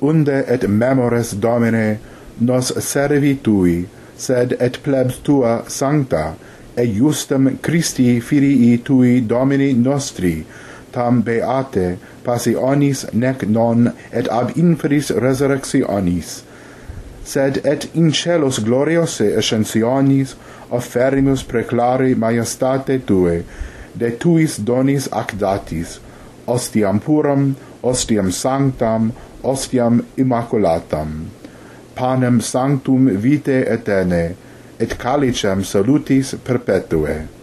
unde et memores Domine nos servi tui, sed et plebs tua sancta, e justem Christi filii tui Domini nostri, tam beate passionis nec non et ab inferis resurrectionis, sed et in celos gloriose ascensionis offerimus preclare majestate tue, de tuis donis ac datis, ostiam puram, ostiam sanctam, ostiam immaculatam, panem sanctum vitae aeternae, et calicem salutis perpetue.